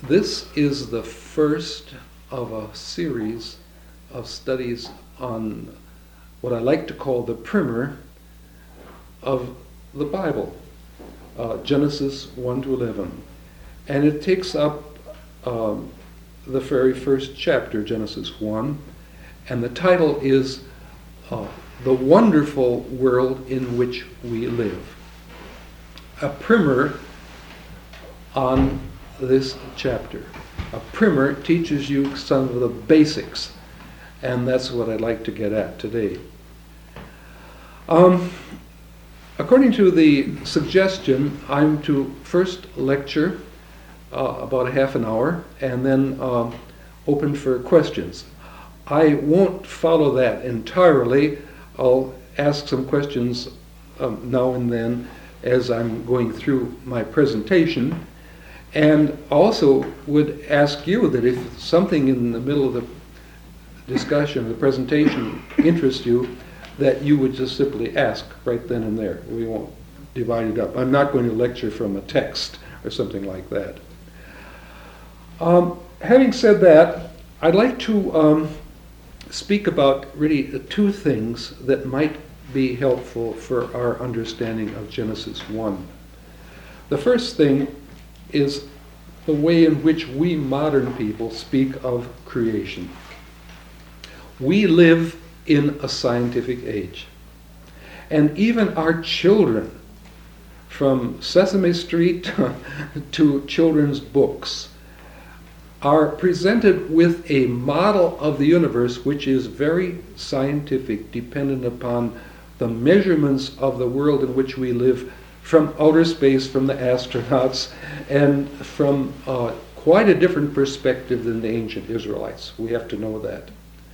This is the first of a series of studies on what I like to call the primer of the Bible, Genesis 1 to 11. And it takes up the very first chapter, Genesis 1, and the title is The Wonderful World in Which We Live. A primer on this chapter. A primer teaches you some of the basics, and that's what I'd like to get at today. According to the suggestion, I'm to first lecture about a half an hour and then open for questions. I won't follow that entirely. I'll ask some questions now and then as I'm going through my presentation, and also would ask you that if something in the middle of the discussion, the presentation, interests you, that you would just simply ask right then and there. We won't divide it up. I'm not going to lecture from a text or something like that. Having said that, I'd like to speak about really two things that might be helpful for our understanding of Genesis 1. The first thing is the way in which we modern people speak of creation. We live in a scientific age. And even our children, from Sesame Street to children's books, are presented with a model of the universe which is very scientific, dependent upon the measurements of the world in which we live from outer space, from the astronauts, and from quite a different perspective than the ancient Israelites. We have to know that.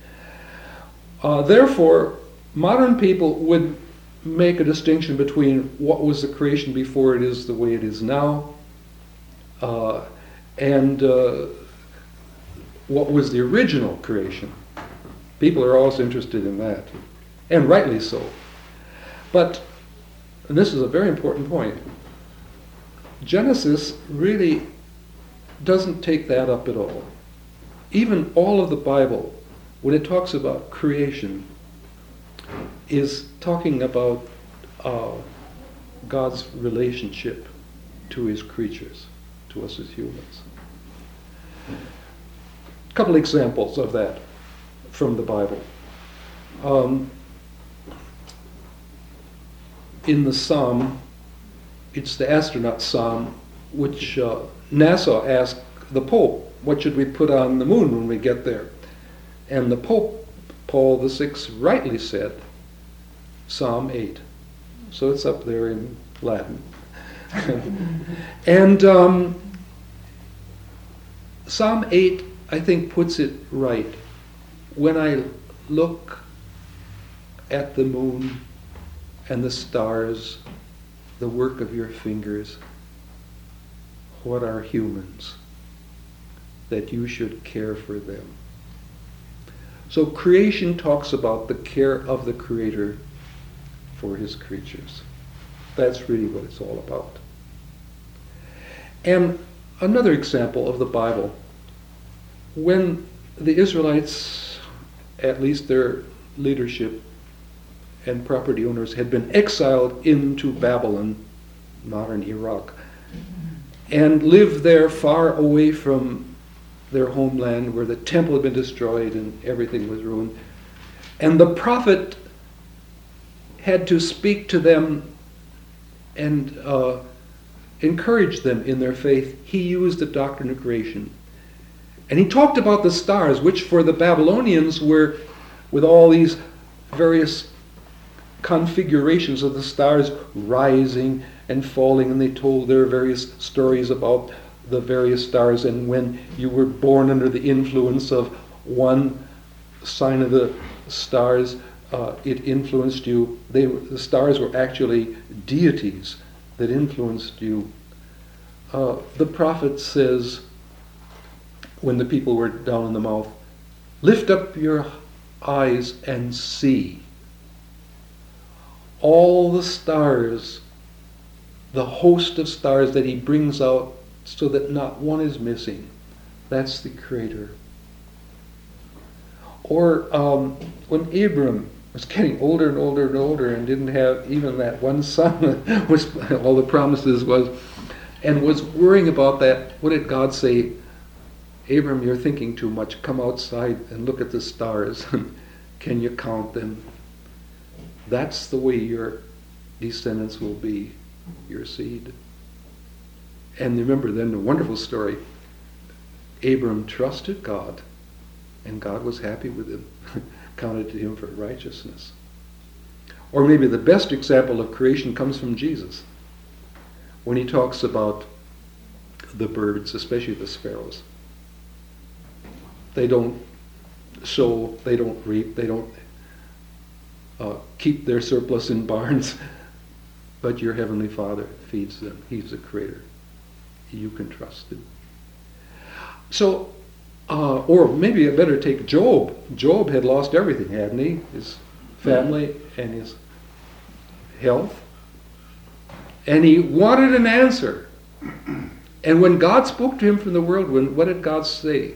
Therefore, modern people would make a distinction between what was the creation before it is the way it is now, and what was the original creation. People are always interested in that, and rightly so. But, and this is a very important point, Genesis really doesn't take that up at all. Even all of the Bible, when it talks about creation, is talking about God's relationship to his creatures, to us as humans. A couple examples of that from the Bible. In the Psalm, it's the astronaut Psalm, which NASA asked the Pope, what should we put on the moon when we get there? And the Pope, Paul VI, rightly said, Psalm 8. So it's up there in Latin. And Psalm 8, I think, puts it right. When I look at the moon and the stars, the work of your fingers, what are humans that you should care for them? So creation talks about the care of the Creator for his creatures. That's really what it's all about. And another example of the Bible, when the Israelites, at least their leadership and property owners, had been exiled into Babylon, modern Iraq, and lived there far away from their homeland where the temple had been destroyed and everything was ruined. And the prophet had to speak to them and encourage them in their faith. He used the doctrine of creation. And he talked about the stars, which for the Babylonians were, with all these various configurations of the stars rising and falling, and they told their various stories about the various stars, and when you were born under the influence of one sign of the stars, it influenced you. The stars were actually deities that influenced you. The prophet says, when the people were down in the mouth, lift up your eyes and see. All the stars, the host of stars that he brings out so that not one is missing. That's the Creator. Or when Abram was getting older and older and older and didn't have even that one son, which all the promises was, and was worrying about that, what did God say? Abram, you're thinking too much. Come outside and look at the stars. Can you count them? That's the way your descendants will be, your seed. And remember then the wonderful story. Abram trusted God, and God was happy with him, counted to him for righteousness. Or maybe the best example of creation comes from Jesus, when he talks about the birds, especially the sparrows. They don't sow, they don't reap, they don't keep their surplus in barns, but your heavenly Father feeds them. He's the Creator. You can trust him. So, or maybe I better take Job. Job had lost everything, hadn't he? His family and his health. And he wanted an answer. And when God spoke to him from the whirlwind, what did God say?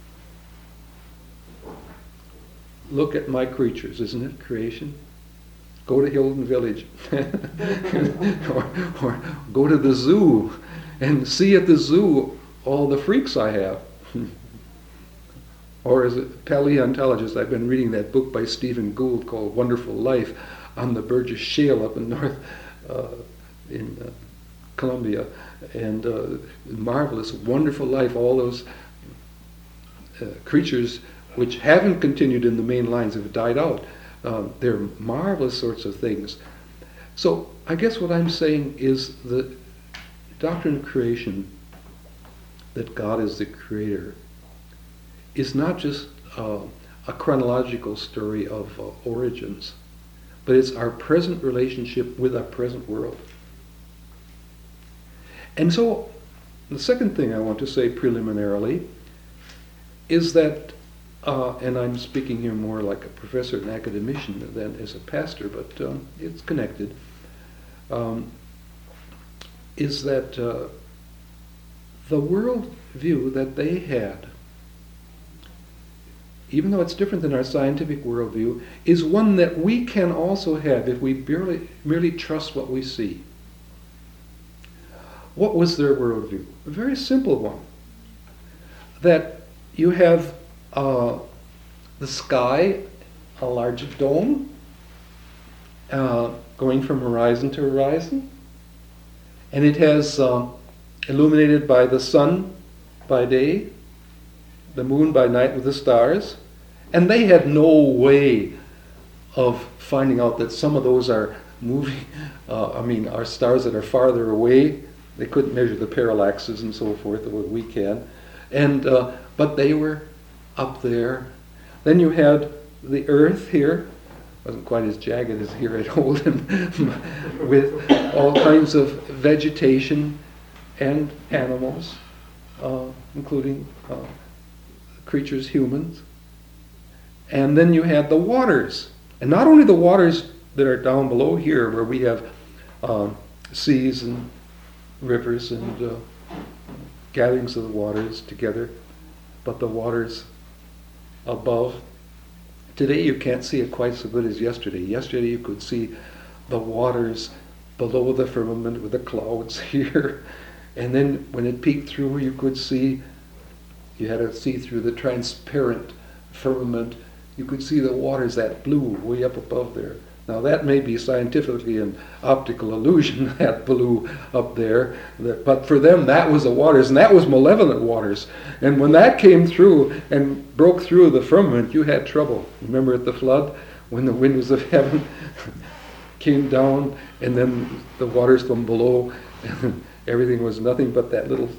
Look at my creatures, isn't it? Creation. Go to Hilton Village. or go to the zoo and see at the zoo all the freaks I have. Or as a paleontologist, I've been reading that book by Stephen Gould called Wonderful Life on the Burgess Shale up in North in Colombia, and marvelous, wonderful life. All those creatures which haven't continued in the main lines have died out. They're marvelous sorts of things. So I guess what I'm saying is the doctrine of creation, that God is the Creator, is not just a chronological story of origins, but it's our present relationship with our present world. And so the second thing I want to say preliminarily is that, and I'm speaking here more like a professor and academician than as a pastor, but it's connected, is that the world view that they had, even though it's different than our scientific worldview, is one that we can also have if we merely trust what we see. What was their worldview? A very simple one. That you have the sky, a large dome, going from horizon to horizon, and it has illuminated by the sun by day, the moon by night with the stars, and they had no way of finding out that some of those are moving, are stars that are farther away. They couldn't measure the parallaxes and so forth the way we can, and but they were up there. Then you had the earth here, wasn't quite as jagged as here at Holden, with all kinds of vegetation and animals, including creatures, humans. And then you had the waters. And not only the waters that are down below here, where we have seas and rivers and gatherings of the waters together, but the waters above. Today you can't see it quite so good as yesterday. Yesterday you could see the waters below the firmament with the clouds here. And then when it peeked through, you could see, you had to see through the transparent firmament, you could see the waters, that blue way up above there. Now that may be scientifically an optical illusion, that blue up there, but for them that was the waters, and that was malevolent waters. And when that came through and broke through the firmament, you had trouble. Remember at the flood, when the windows of heaven came down, and then the waters from below, and everything was nothing but that little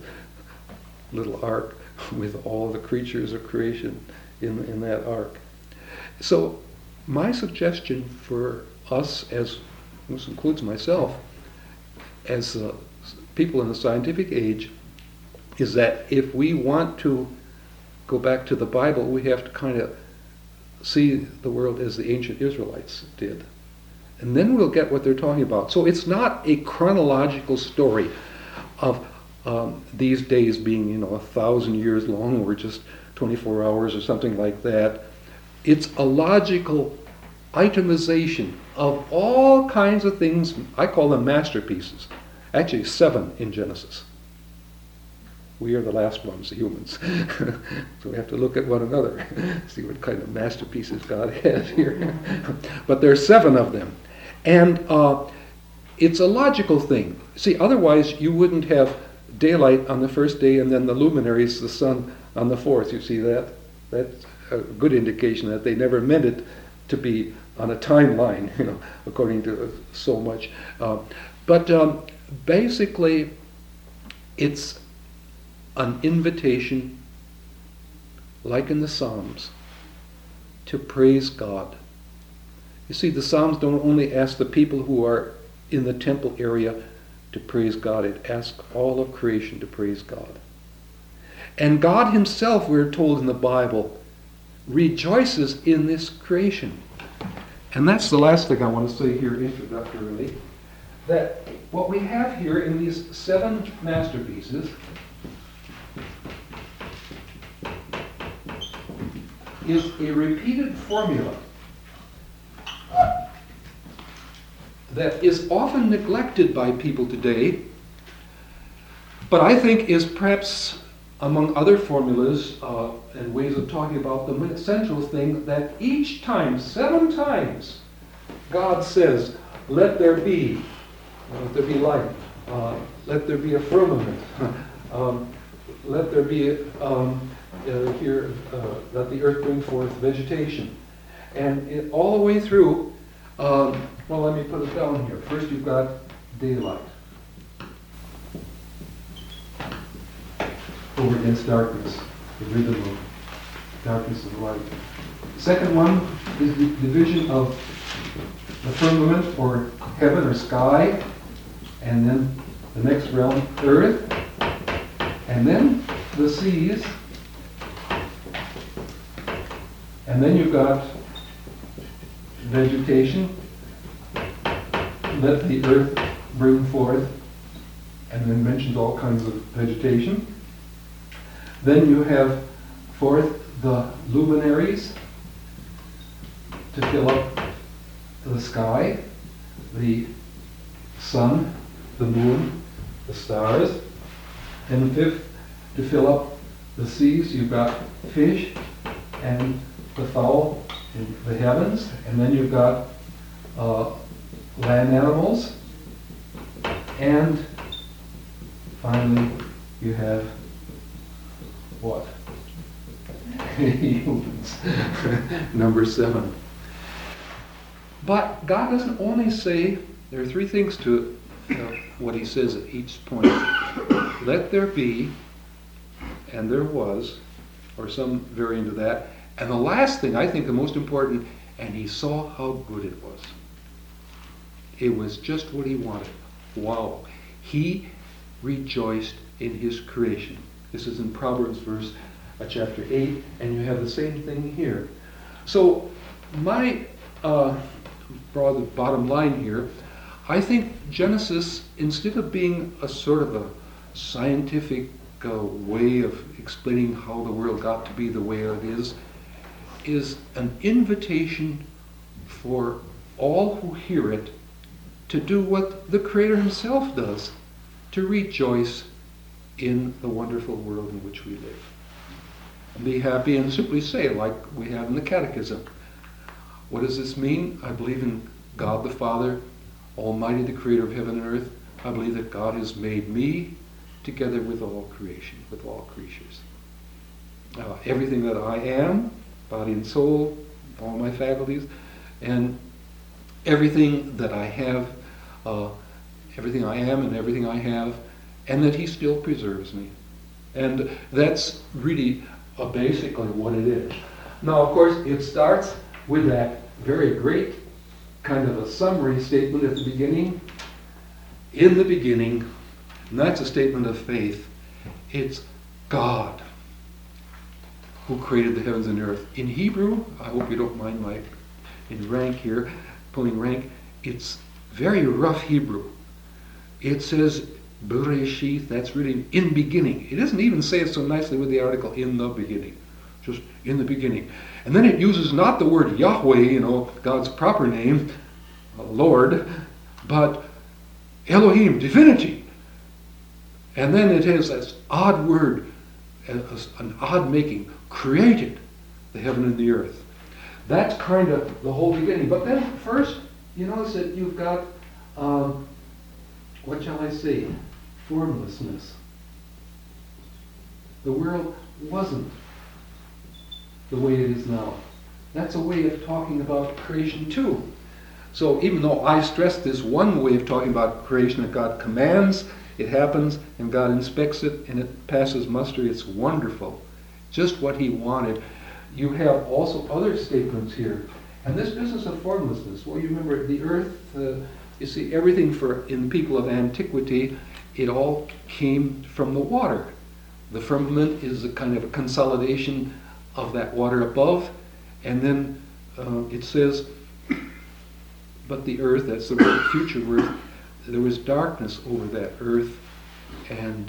ark with all the creatures of creation in that ark. So my suggestion for us, as this includes myself, as people in the scientific age, is that if we want to go back to the Bible, we have to kind of see the world as the ancient Israelites did. And then we'll get what they're talking about. So it's not a chronological story of these days being 1,000 years long or just 24 hours or something like that. It's a logical itemization of all kinds of things. I call them masterpieces. Actually, 7 in Genesis. We are the last ones, the humans. So we have to look at one another, see what kind of masterpieces God has here. But there are 7 of them. And it's a logical thing. See, otherwise you wouldn't have daylight on the first day and then the luminaries, the sun, on the fourth. You see that? That's a good indication that they never meant it to be on a timeline, according to so much. But basically, it's an invitation, like in the Psalms, to praise God. You see, the Psalms don't only ask the people who are in the temple area to praise God, it asks all of creation to praise God. And God himself, we're told in the Bible, rejoices in this creation. And that's the last thing I want to say here introductorily, that what we have here in these 7 masterpieces is a repeated formula that is often neglected by people today, but I think is perhaps, among other formulas and ways of talking about the essential thing, that each time, 7 times, God says, let there be light, let there be a firmament, let there be let the earth bring forth vegetation. And all the way through, well, let me put it down here. First you've got daylight over against darkness, the rhythm of darkness and light. Second one is the division of the firmament, or heaven or sky, and then the next realm, earth, and then the seas, and then you've got vegetation, let the earth bring forth, and then mentions all kinds of vegetation. Then you have forth the luminaries to fill up the sky, the sun, the moon, the stars. And fifth, to fill up the seas, you've got fish and the fowl in the heavens. And then you've got land animals. And finally, you have what? Humans. Number 7. But God doesn't only say, there are 3 things to what he says at each point. Let there be, and there was, or some variant of that. And the last thing, I think the most important, and he saw how good it was. It was just what he wanted. Wow. He rejoiced in his creation. This is in Proverbs chapter 8, and you have the same thing here. So my broad bottom line here, I think Genesis, instead of being a sort of a scientific way of explaining how the world got to be the way it is an invitation for all who hear it to do what the Creator himself does, to rejoice in the wonderful world in which we live. And be happy and simply say, like we have in the Catechism, what does this mean? I believe in God the Father, Almighty, the Creator of heaven and earth. I believe that God has made me together with all creation, with all creatures. Everything that I am, body and soul, all my faculties, and everything that I have, everything I am and everything I have, and that he still preserves me. And that's really basically what it is. Now, of course, it starts with that very great kind of a summary statement at the beginning. In the beginning, and that's a statement of faith. It's God who created the heavens and earth. In Hebrew, I hope you don't mind my in rank here, pulling rank, it's very rough Hebrew. It says, Bereshith, that's really in beginning. It doesn't even say it so nicely with the article in the beginning. Just in the beginning. And then it uses not the word Yahweh, God's proper name, Lord, but Elohim, divinity. And then it has this odd word, an odd making, created the heaven and the earth. That's kind of the whole beginning. But then first, you notice that you've got, what shall I say, formlessness. The world wasn't the way it is now. That's a way of talking about creation too. So even though I stress this one way of talking about creation that God commands, it happens, and God inspects it, and it passes muster, it's wonderful. Just what he wanted. You have also other statements here. And this business of formlessness, well, you remember the earth, you see, everything in people of antiquity, it all came from the water. The firmament is a kind of a consolidation of that water above, and then it says, but the earth, that's the word, future earth, there was darkness over that earth, and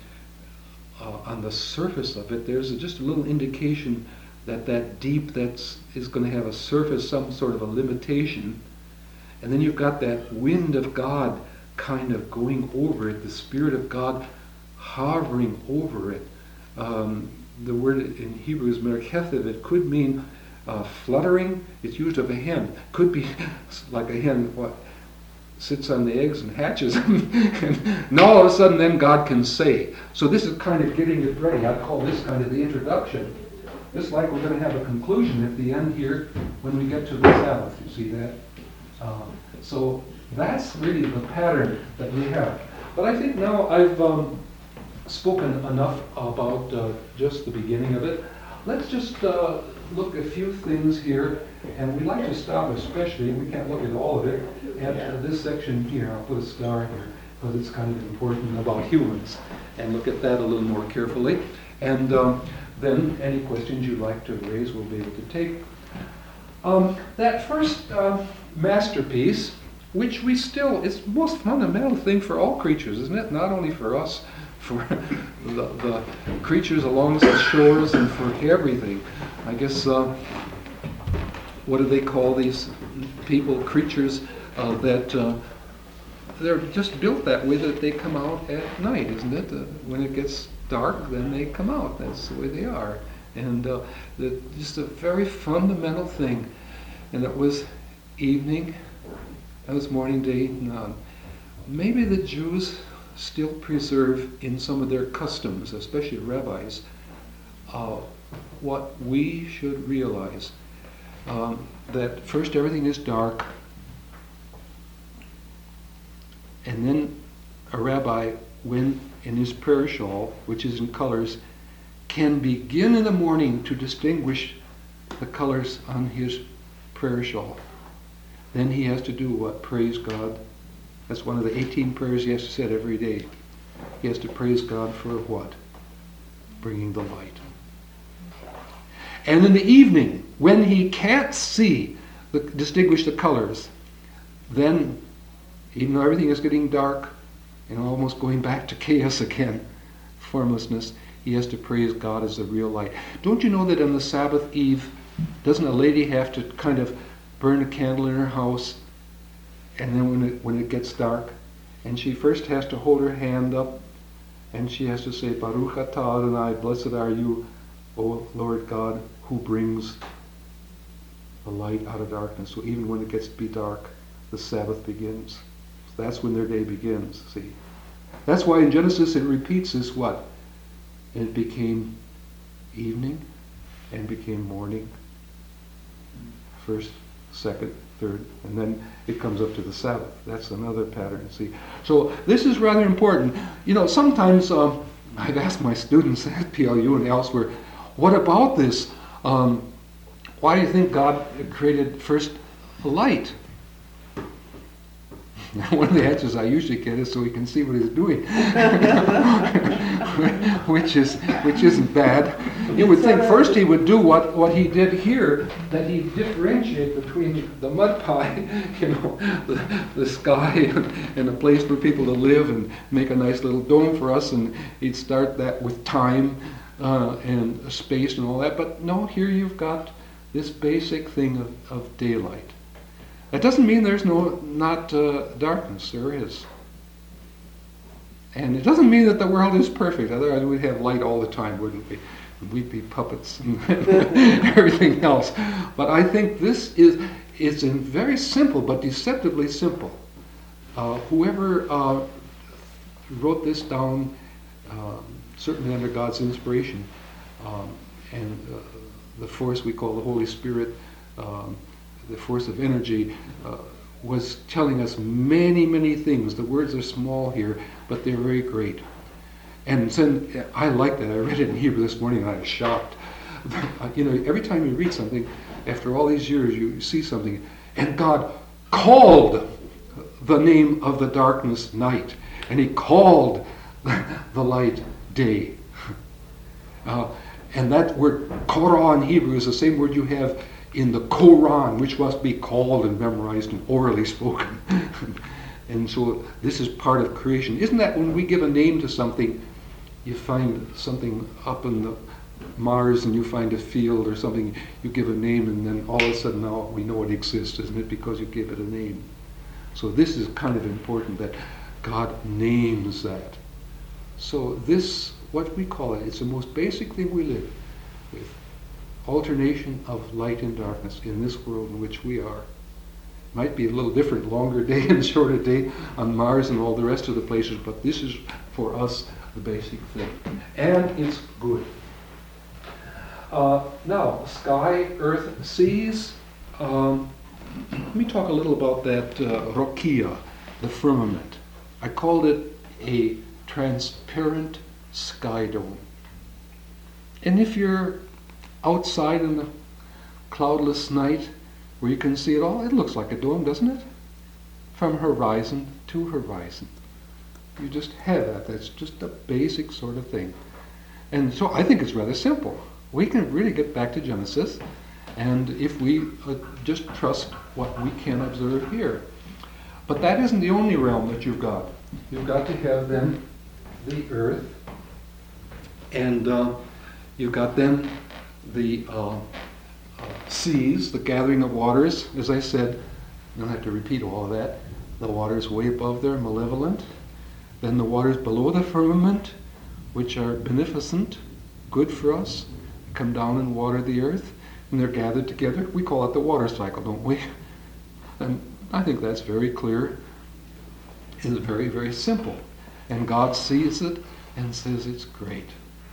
on the surface of it, there's just a little indication that deep is going to have a surface, some sort of a limitation, and then you've got that wind of God kind of going over it, the Spirit of God hovering over it. The word in Hebrew is merchethev. It could mean fluttering. It's used of a hen. Could be like a hen sits on the eggs and hatches and all of a sudden then God can say. So this is kind of getting it ready. I'd call this kind of the introduction. Just like we're going to have a conclusion at the end here when we get to the Sabbath. You see that? So that's really the pattern that we have. But I think now I've spoken enough about just the beginning of it. Let's just look at a few things here, and we'd like to stop especially, we can't look at all of it, at this section here. I'll put a star here because it's kind of important about humans, and look at that a little more carefully. And then any questions you'd like to raise we'll be able to take. That first masterpiece, which it's the most fundamental thing for all creatures, isn't it? Not only for us, for the creatures along the shores and for everything. I guess, what do they call these people, creatures that they're just built that way that they come out at night, isn't it? When it gets dark, then they come out. That's the way they are. And just a very fundamental thing. And it was evening, that was morning, day, none. Maybe the Jews still preserve in some of their customs, especially rabbis, what we should realize, that first everything is dark, and then a rabbi, when in his prayer shawl, which is in colors, can begin in the morning to distinguish the colors on his prayer shawl. Then he has to do what? Praise God. That's one of the 18 prayers he has to say every day. He has to praise God for what? Bringing the light. And in the evening, when he can't distinguish the colors, then, even though everything is getting dark and almost going back to chaos again, formlessness, he has to praise God as the real light. Don't you know that on the Sabbath eve, doesn't a lady have to kind of burn a candle in her house, and then when it gets dark, and she first has to hold her hand up, and she has to say, Baruch atah Adonai, blessed are you, O Lord God, who brings the light out of darkness. So even when it gets to be dark, the Sabbath begins. So that's when their day begins, see. That's why in Genesis it repeats this what? It became evening and became morning. First, second, third, and then it comes up to the Sabbath. That's another pattern, see. So this is rather important. You know, sometimes I've asked my students at PLU and elsewhere, what about this? Why do you think God created first light? One of the answers I usually get is so he can see what he's doing, which isn't bad. You would think first he would do what he did here, that he'd differentiate between the mud pie, the sky, and a place for people to live, and make a nice little dome for us, and he'd start that with time and space and all that. But no, here you've got this basic thing of daylight. That doesn't mean there's not darkness. There is. And it doesn't mean that the world is perfect. Otherwise we'd have light all the time, wouldn't we? We'd be puppets and everything else. But I think this is very simple, but deceptively simple. Whoever wrote this down, certainly under God's inspiration, and the force we call the Holy Spirit, the force of energy, was telling us many, many things. The words are small here, but they're very great. And then I like that. I read it in Hebrew this morning and I was shocked. Every time you read something, after all these years, you see something, and God called the name of the darkness night, and he called the light day. And that word korah in Hebrew is the same word you have in the Quran, which must be called and memorized and orally spoken. And so this is part of creation. Isn't that when we give a name to something, you find something up in the Mars and you find a field or something, you give a name, and then all of a sudden now we know it exists, isn't it? Because you give it a name. So this is kind of important, that God names that. So this, what we call it, it's the most basic thing we live with. Alternation of light and darkness in this world in which we are. Might be a little different, longer day and shorter day on Mars and all the rest of the places, but this is for us the basic thing. And it's good. Now, sky, earth, seas. Let me talk a little about that rokia, the firmament. I called it a transparent sky dome. And if you're outside in the cloudless night where you can see it all, it looks like a dome, doesn't it? From horizon to horizon. You just have that. That's just a basic sort of thing. And so I think it's rather simple. We can really get back to Genesis, and if we just trust what we can observe here. But that isn't the only realm that you've got. You've got to have then the earth, and you've got then the seas, the gathering of waters. As I said, I don't have to repeat all of that. The waters way above there, malevolent. Then the waters below the firmament, which are beneficent, good for us, come down and water the earth, and they're gathered together. We call it the water cycle, don't we? And I think that's very clear. It's very, very simple. And God sees it and says it's great.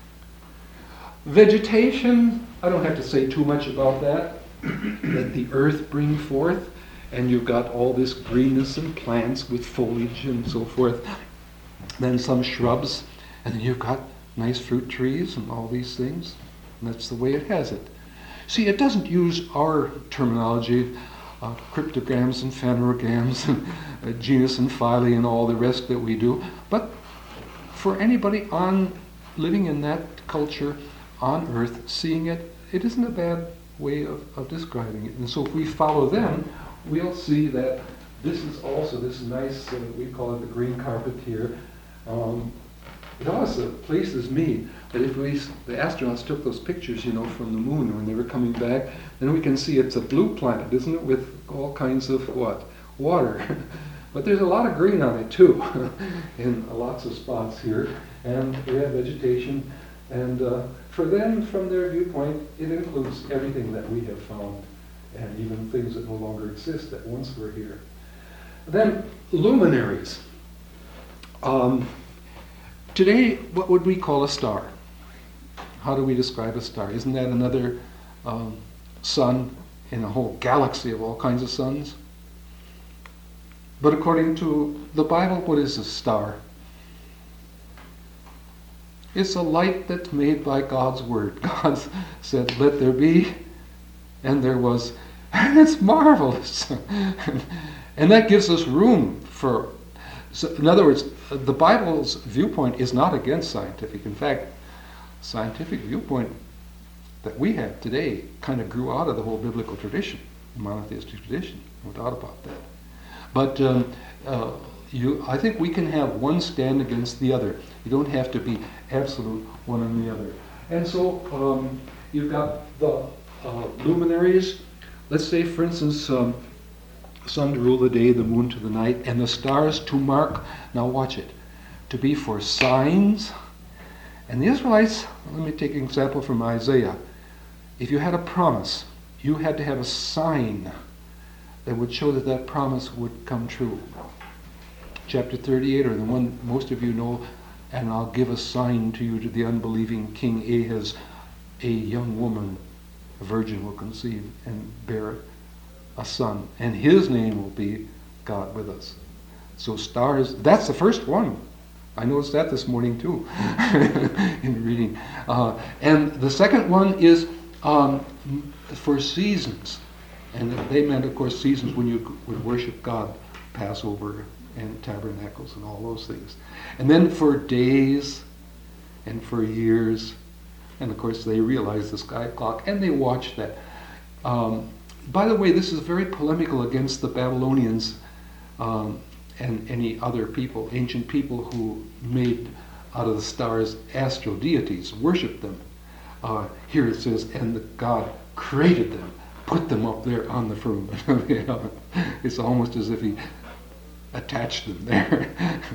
Vegetation, I don't have to say too much about that. Let the earth bring forth, and you've got all this greenness and plants with foliage and so forth. Then some shrubs, and then you've got nice fruit trees and all these things. And that's the way it has it. See, it doesn't use our terminology, cryptograms and phanerograms and genus and phyle and all the rest that we do. But for anybody living in that culture on earth, seeing it, it isn't a bad way of describing it. And so if we follow them, we'll see that this is also this nice, we call it the green carpet here. It also pleases me that if the astronauts took those pictures, from the moon when they were coming back, then we can see it's a blue planet, isn't it, with all kinds of water. But there's a lot of green on it too, in lots of spots here, and we have vegetation. And for them, from their viewpoint, it includes everything that we have found, and even things that no longer exist that once were here. Then luminaries. Today, what would we call a star? How do we describe a star? Isn't that another sun in a whole galaxy of all kinds of suns? But according to the Bible, what is a star? It's a light that's made by God's word. God said, "Let there be," and there was. And it's marvelous. And that gives us room for, so in other words, the Bible's viewpoint is not against scientific. In fact, scientific viewpoint that we have today kind of grew out of the whole biblical tradition, monotheistic tradition, no doubt about that. But I think we can have one stand against the other. You don't have to be absolute one on the other. And so you've got the luminaries. Let's say, for instance, sun to rule the day, the moon to the night, and the stars to mark, now watch it, to be for signs. And the Israelites, let me take an example from Isaiah. If you had a promise, you had to have a sign that would show that that promise would come true. Chapter 38, or the one most of you know, and I'll give a sign to you, to the unbelieving King Ahaz, a young woman, a virgin will conceive and bear a son, and his name will be God with us. So stars, that's the first one. I noticed that this morning too, in reading. And the second one is for seasons. And they meant, of course, seasons when you would worship God, Passover and tabernacles and all those things. And then for days and for years. And of course they realized the sky clock and they watched that. By the way, this is very polemical against the Babylonians and any other people, ancient people who made out of the stars astral deities, worshipped them. Here it says, and the God created them, put them up there on the firmament. It's almost as if he attached them there.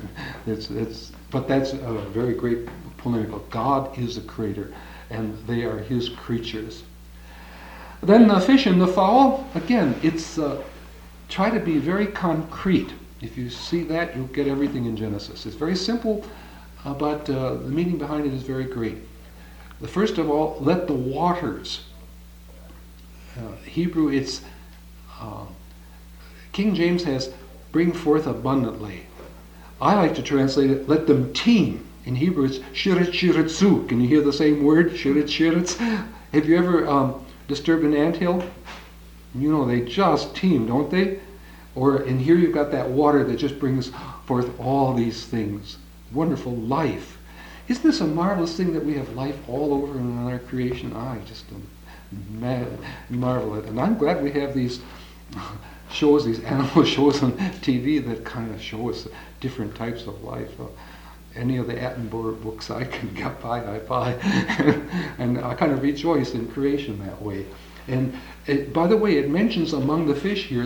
But that's a very great polemical. God is the creator, and they are his creatures. Then the fish and the fowl, again, it's try to be very concrete. If you see that, you'll get everything in Genesis. It's very simple, but the meaning behind it is very great. The first of all, let the waters. Hebrew, it's King James has bring forth abundantly. I like to translate it, let them teem. In Hebrew, it's shirit shiritzu. Can you hear the same word, shirit shiritz? Have you ever disturbed an anthill? You know, they just teem, don't they? And here you've got that water that just brings forth all these things. Wonderful life. Isn't this a marvelous thing that we have life all over in our creation? I just marvel at it. And I'm glad we have these shows, these animal shows on TV that kind of show us different types of life. Any of the Attenborough books I can get by, I buy. And I kind of rejoice in creation that way. And by the way, it mentions among the fish here,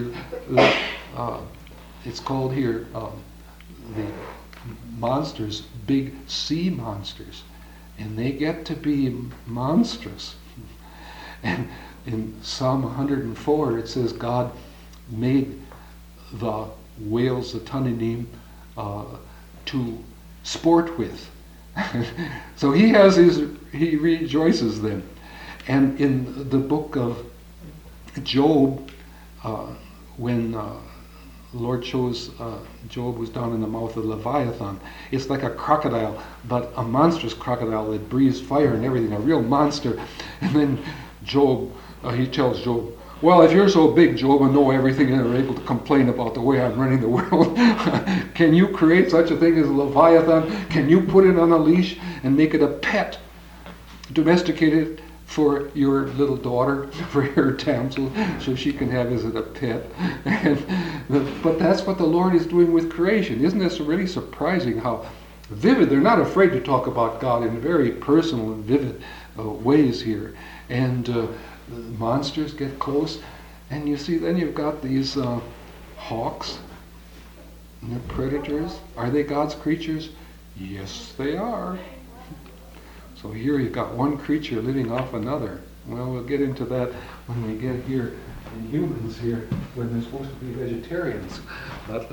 it's called here the monsters, big sea monsters. And they get to be monstrous. And in Psalm 104 it says God made the whales, the Tananim, to sport with. So he rejoices them. And in the book of Job, when the Lord shows Job was down in the mouth of Leviathan, it's like a crocodile, but a monstrous crocodile that breathes fire and everything, a real monster. And then Job, he tells Job, well, if you're so big, Job, and know everything and are able to complain about the way I'm running the world, can you create such a thing as a Leviathan? Can you put it on a leash and make it a pet, domesticate it for your little daughter, for your damsel, so she can have as a pet? But that's what the Lord is doing with creation. Isn't this really surprising how vivid? They're not afraid to talk about God in very personal and vivid ways here. And monsters get close, and you see then you've got these hawks, and they're predators. Are they God's creatures? Yes, they are. So here you've got one creature living off another. Well, we'll get into that when we get here in humans here, when they're supposed to be vegetarians. But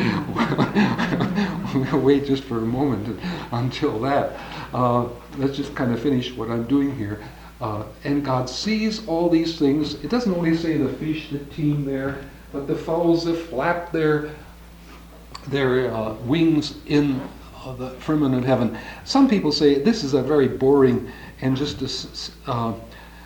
we'll wait just for a moment until that. Let's just kind of finish what I'm doing here. And God sees all these things. It doesn't only say the fish that teem there, but the fowls that flap their wings in the firmament of heaven. Some people say this is a very boring and just a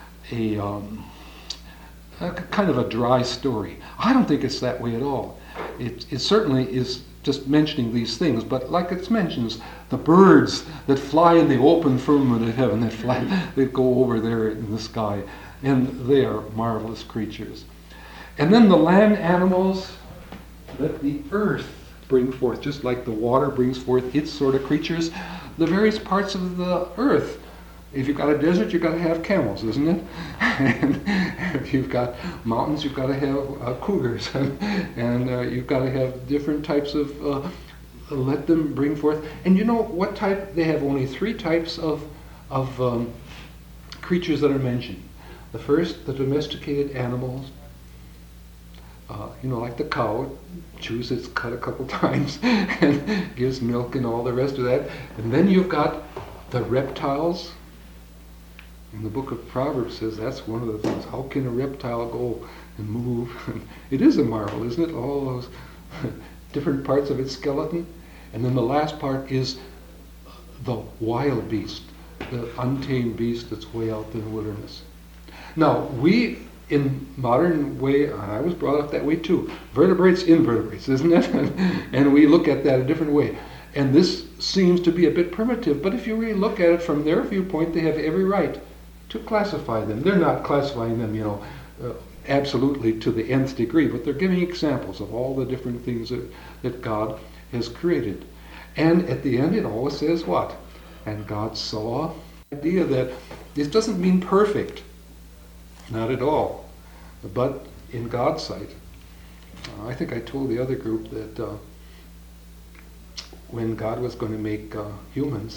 kind of a dry story. I don't think it's that way at all. it certainly is just mentioning these things, but like it mentions the birds that fly in the open firmament of heaven, that go over there in the sky, and they are marvelous creatures. And then the land animals that the earth bring forth, just like the water brings forth its sort of creatures, the various parts of the earth. If you've got a desert, you've got to have camels, isn't it? And if you've got mountains, you've got to have cougars. And you've got to have different types of, let them bring forth. And you know what type? They have only 3 types of creatures that are mentioned. The first, the domesticated animals. Like the cow, chews its cud a couple times and gives milk and all the rest of that. And then you've got the reptiles. And the book of Proverbs says that's one of the things. How can a reptile go and move? It is a marvel, isn't it? All those different parts of its skeleton. And then the last part is the wild beast, the untamed beast that's way out in the wilderness. Now, we, in modern way, I was brought up that way too. Vertebrates, invertebrates, isn't it? And we look at that a different way. And this seems to be a bit primitive, but if you really look at it from their viewpoint, they have every right to classify them. They're not classifying them, absolutely to the nth degree, but they're giving examples of all the different things that God has created. And at the end, it always says what? And God saw. The idea that this doesn't mean perfect, not at all, but in God's sight. I think I told the other group that when God was going to make humans,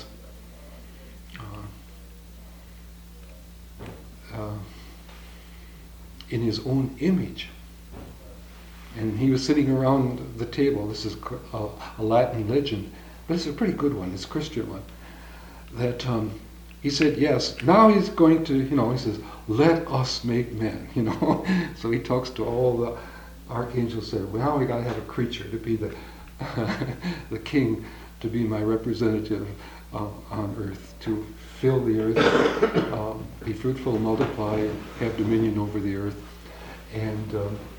in his own image, and he was sitting around the table. This is a Latin legend, but it's a pretty good one. It's a Christian one. That he said, yes, now he's going to, he says, let us make men, So he talks to all the archangels, said, well, now we got to have a creature to be the the king, to be my representative on earth, to fill the earth, be fruitful, multiply, have dominion over the earth. And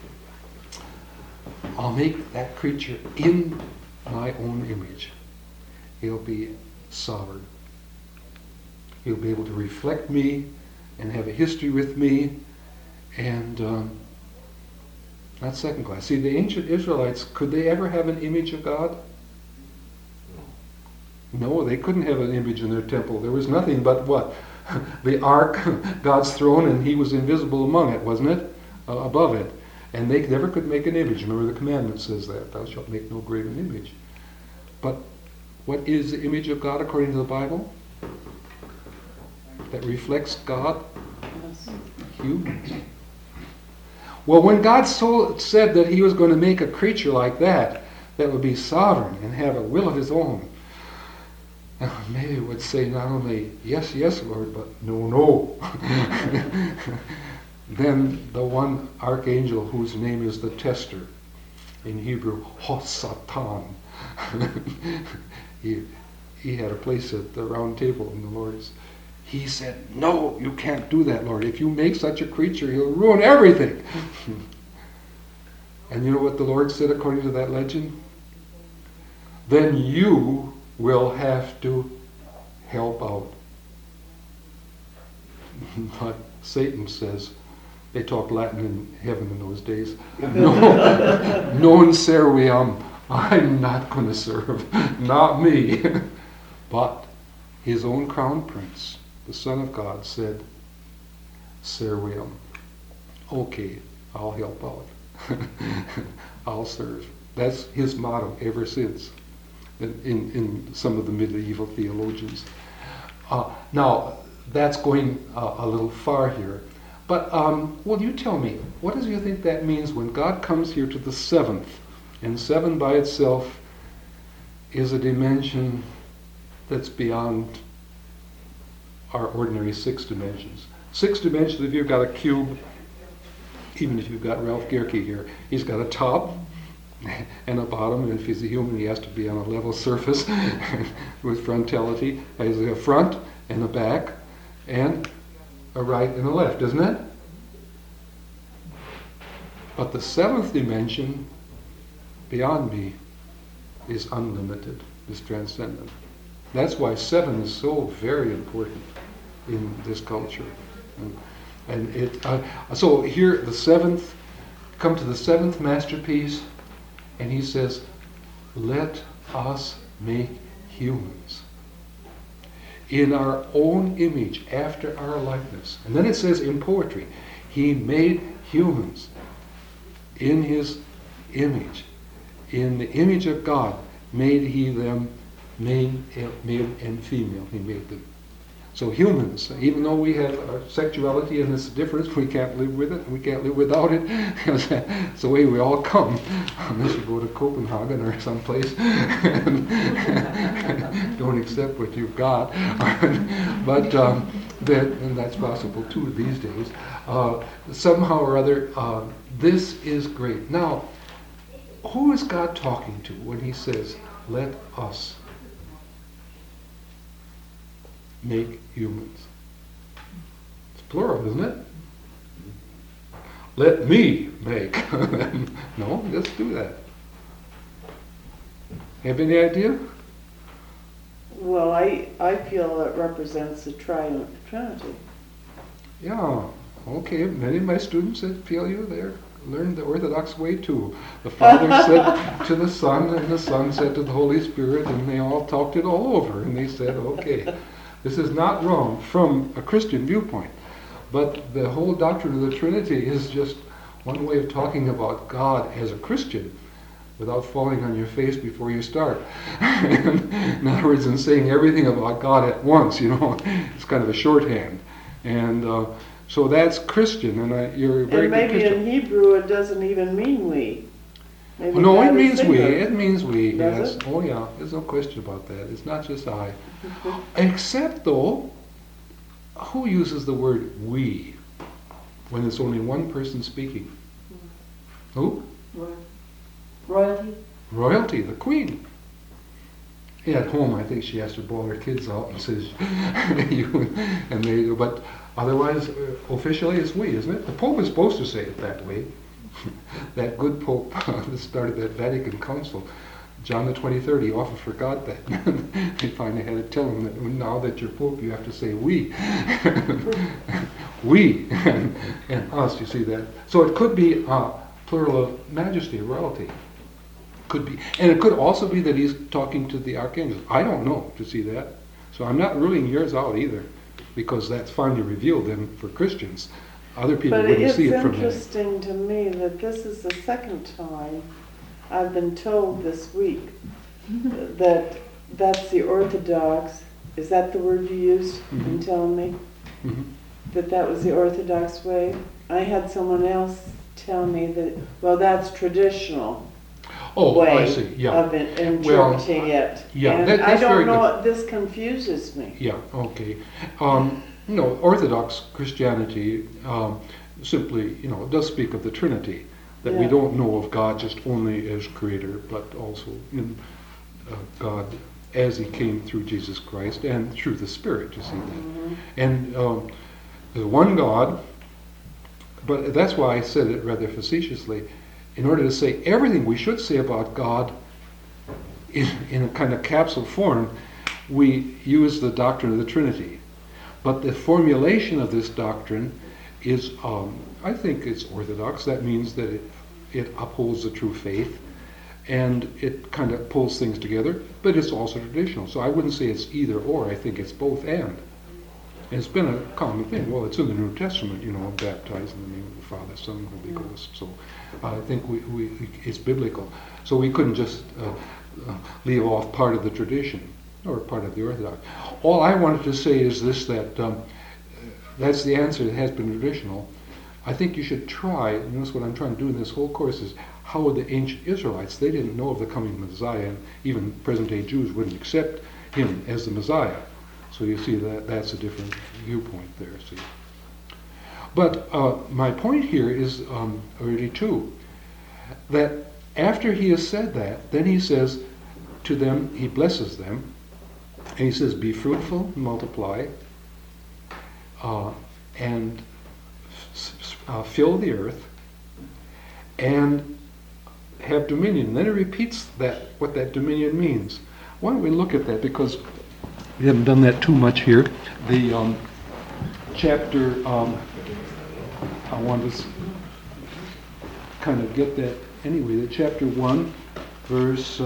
I'll make that creature in my own image. He'll be sovereign. He'll be able to reflect me and have a history with me, and not second class. See, the ancient Israelites, could they ever have an image of God? No, they couldn't have an image in their temple. There was nothing but what? The ark, God's throne, and he was invisible among it, wasn't it? Above it. And they never could make an image. Remember the commandment says that. Thou shalt make no graven image. But what is the image of God according to the Bible? That reflects God? Humans. Well, when God said that he was going to make a creature like that would be sovereign and have a will of his own, maybe would say not only, yes, yes, Lord, but no, no. Then the one archangel whose name is the tester, in Hebrew, Hosatan, he had a place at the round table in the Lord's. He said, no, you can't do that, Lord. If you make such a creature, he'll ruin everything. And you know what the Lord said according to that legend? Then you will have to help out. But Satan says, they talked Latin in heaven in those days, non serviam, I'm not going to serve, not me. But his own crown prince, the Son of God, said, serviam, okay, I'll help out. I'll serve. That's his motto ever since in some of the medieval theologians. Now, that's going a little far here. But, well, you tell me, what do you think that means when God comes here to the seventh? And 7 by itself is a dimension that's beyond our ordinary 6 dimensions. 6 dimensions, if you've got a cube, even if you've got Ralph Gierke here, he's got a top and a bottom, and if he's a human, he has to be on a level surface with frontality. There's a front and a back, and a right and a left, isn't it? But the 7th dimension beyond me is unlimited, is transcendent. That's why 7 is so very important in this culture. So here, the 7th, come to the 7th masterpiece, and he says, let us make humans in our own image, after our likeness. And then it says in poetry, he made humans in his image. In the image of God made he them, male and female, he made them. So humans, even though we have sexuality and it's a difference, we can't live with it, we can't live without it. It's the way we all come, unless you go to Copenhagen or someplace and don't accept what you've got. But and that's possible too these days. Somehow or other, this is great. Now, who is God talking to when he says, let us make humans? It's plural, isn't it? Let me make. No, let's do that. Have any idea? Well, I feel it represents the triune Trinity. Yeah, okay. Many of my students that feel you there learned the Orthodox way too. The Father said to the Son, and the Son said to the Holy Spirit, and they all talked it all over, and they said, okay, this is not wrong from a Christian viewpoint, but the whole doctrine of the Trinity is just one way of talking about God as a Christian without falling on your face before you start. In other words, in saying everything about God at once, it's kind of a shorthand. And so that's Christian, and you're a very And maybe good Christian. in Hebrew it doesn't even mean we. Maybe No, God it is means we. singular. It means we, Does yes. it? Oh yeah, there's no question about that. It's not just I. Except though, who uses the word we when it's only one person speaking? Who? Royalty? Royalty, the Queen. Yeah, at home, I think she has to bawl her kids out and says, you, and they, but otherwise, officially, it's we, isn't it? The Pope is supposed to say it that way. That good Pope that started that Vatican Council, John the 23rd, he often forgot that. They finally had to tell him that now that you're Pope, you have to say we. We, and us, you see that. So it could be plural of majesty, royalty. Could be. And it could also be that he's talking to the archangels. I don't know to see that. So I'm not ruling yours out either, because that's finally revealed then for Christians. Other people But wouldn't it's see it from that. interesting to me that this is the second time I've been told this week that that's the Orthodox. Is that the word you used in telling me? Mhm. That was the Orthodox way? I had someone else tell me that, well, that's traditional Oh, way I see. Yeah. of interpreting it. yeah, And that's I very don't know, this confuses me. Yeah, okay. Orthodox Christianity simply, does speak of the Trinity, that we Yeah. don't know of God just only as Creator, but also in God as He came through Jesus Christ and through the Spirit, you see that. And there's one God, but that's why I said it rather facetiously. In order to say everything we should say about God in a kind of capsule form, we use the doctrine of the Trinity. But the formulation of this doctrine is, I think it's orthodox. That means that it upholds the true faith, and it kind of pulls things together, but it's also traditional. So I wouldn't say it's either or, I think it's both and. And it's been a common thing. Well, it's in the New Testament, baptized in the name of the Father, Son, and Holy Ghost. So I think it's biblical. So we couldn't just leave off part of the tradition or part of the Orthodox. All I wanted to say is this, that that's the answer that has been traditional. I think you should try, and that's what I'm trying to do in this whole course, is how the ancient Israelites, they didn't know of the coming Messiah, and even present-day Jews wouldn't accept him as the Messiah. So you see that's a different viewpoint there, see. But my point here is already two, that after he has said that, then he says to them, he blesses them, and he says, be fruitful, multiply, and fill the earth, and have dominion. Then it repeats that, what that dominion means. Why don't we look at that? Because we haven't done that too much here. The chapter, I want to kind of get that anyway. The chapter 1, verse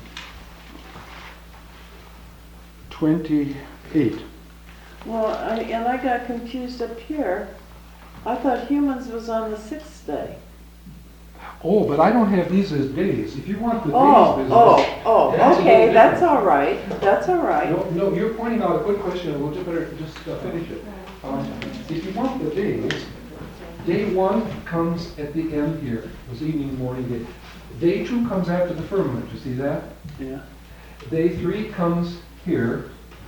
28. Well, I got confused up here. I thought humans was on the 6th day. Oh, but I don't have these as days. If you want the Oh, days oh, that's a okay, little that's different. all right. That's all right. No, you're pointing out a good question. We'll just better finish it. If you want the days, day 1 comes at the end here. It was evening, morning, day. Day 2 comes after the firmament. You see that? Yeah. Day 3 comes here.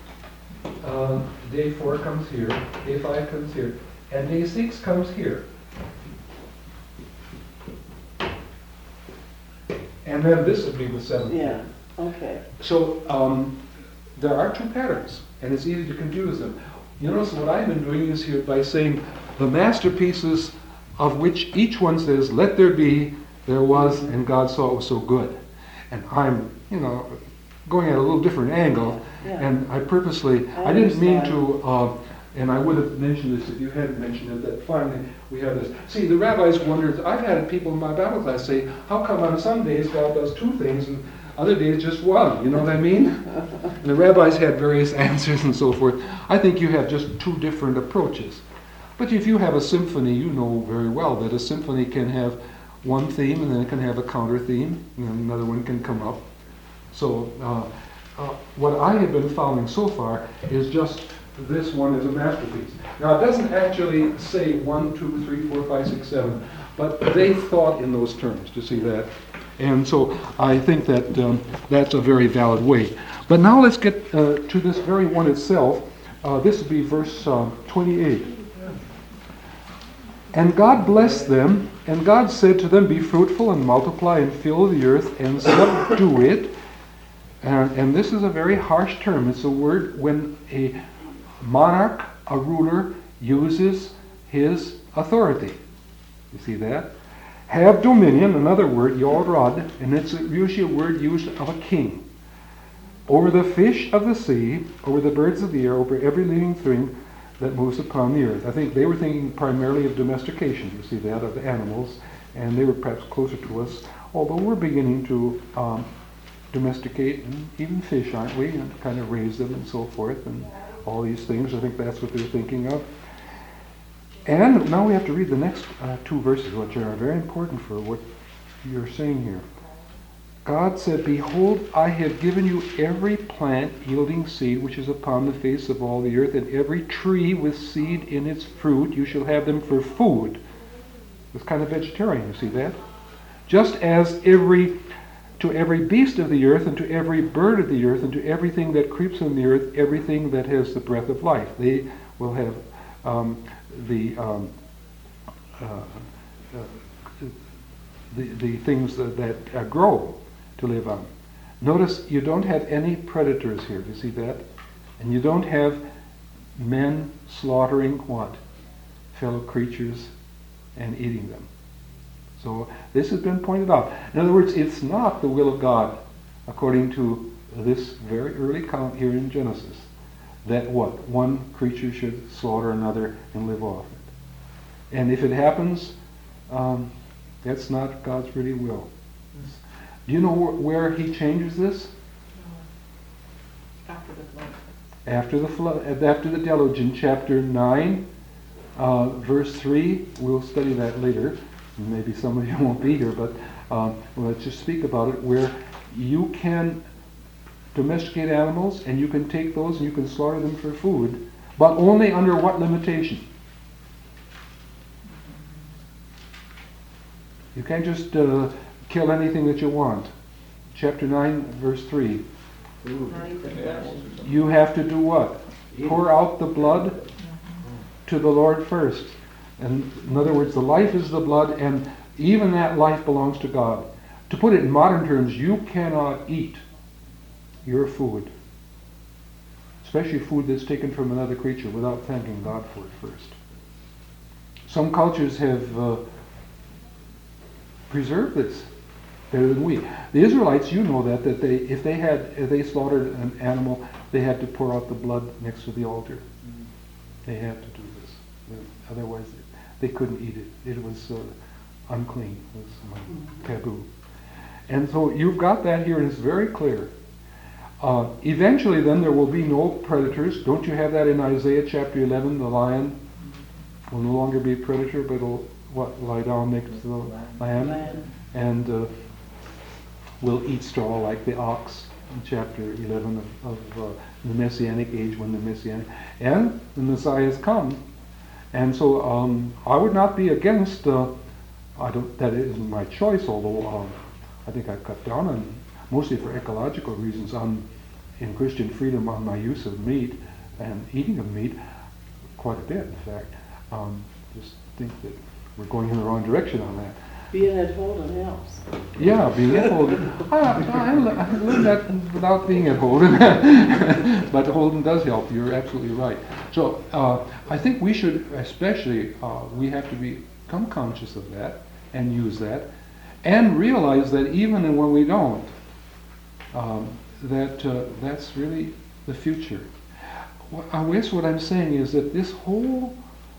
Day 4 comes here. Day 5 comes here. And day 6 comes here. And then this would be the 7th. Yeah. Okay. So there are 2 patterns, and it's easy to confuse them. You notice what I've been doing is here by saying the masterpieces of which each one says, let there be, there was, and God saw it was so good. And I'm, going at a little different angle, Yeah. and I purposely, I didn't mean to, and I would have mentioned this if you hadn't mentioned it, that finally we have this. See, the rabbis wondered, I've had people in my Bible class say, how come on some days God does 2 things and other days just 1? You know what I mean? And the rabbis had various answers and so forth. I think you have just 2 different approaches. But if you have a symphony, you know very well that a symphony can have one theme and then it can have a counter theme, and then another one can come up. So what I have been following so far is just this one is a masterpiece. Now it doesn't actually say 1, 2, 3, 4, 5, 6, 7, but they thought in those terms, to see that. And so I think that that's a very valid way. But now let's get to this very one itself. This would be verse 28. And God blessed them, and God said to them, be fruitful and multiply and fill the earth and subdue it. And this is a very harsh term. It's a word when a monarch, a ruler, uses his authority. You see that? Have dominion, another word, yorod, and it's usually a word used of a king. Over the fish of the sea, over the birds of the air, over every living thing that moves upon the earth. I think they were thinking primarily of domestication, you see that, of the animals, and they were perhaps closer to us, although we're beginning to domesticate and even fish, aren't we, and kind of raise them and so forth, and all these things. I think that's what they're thinking of. And now we have to read the next 2 verses, which are very important for what you're saying here. God said, behold, I have given you every plant yielding seed which is upon the face of all the earth, and every tree with seed in its fruit. You shall have them for food. It's kind of vegetarian, you see that? Just as to every beast of the earth, and to every bird of the earth, and to everything that creeps on the earth, everything that has the breath of life. They will have the things that grow to live on. Notice you don't have any predators here. Do you see that? And you don't have men slaughtering what? Fellow creatures and eating them. So this has been pointed out. In other words, it's not the will of God, according to this very early count here in Genesis, that what? One creature should slaughter another and live off it. And if it happens, that's not God's really will. Do you know where he changes this? After the flood. After the flood, after the deluge, in chapter 9, verse 3. We'll study that later. Maybe some of you won't be here, but let's just speak about it, where you can domesticate animals and you can take those and you can slaughter them for food, but only under what limitation? You can't just kill anything that you want. Chapter 9, verse 3. You have to do what? Pour out the blood to the Lord first. And in other words, the life is the blood, and even that life belongs to God. To put it in modern terms, you cannot eat your food, especially food that's taken from another creature, without thanking God for it first. Some cultures have preserved this. better than we. The Israelites, you know that if they slaughtered an animal, they had to pour out the blood next to the altar. They had to do this. Otherwise, they couldn't eat it. It was unclean. It was taboo. And so you've got that here, and it's very clear. Eventually, then, there will be no predators. Don't you have that in Isaiah chapter 11? The lion will no longer be a predator, but will lie down next to the lamb, and will eat straw like the ox in chapter 11 of the Messianic age, when the Messiah has come. And so I would not be against. That isn't my choice, although I think I've cut down on, mostly for ecological reasons, in Christian freedom on my use of meat and eating of meat quite a bit, in fact. Just think that we're going in the wrong direction on that. Being at Holden helps. Yeah, being at Holden. I learned that without being at Holden. But Holden does help. You're absolutely right. So I think we should, especially, we have to become conscious of that and use that, and realize that even when we don't, that's really the future. I guess what I'm saying is that this whole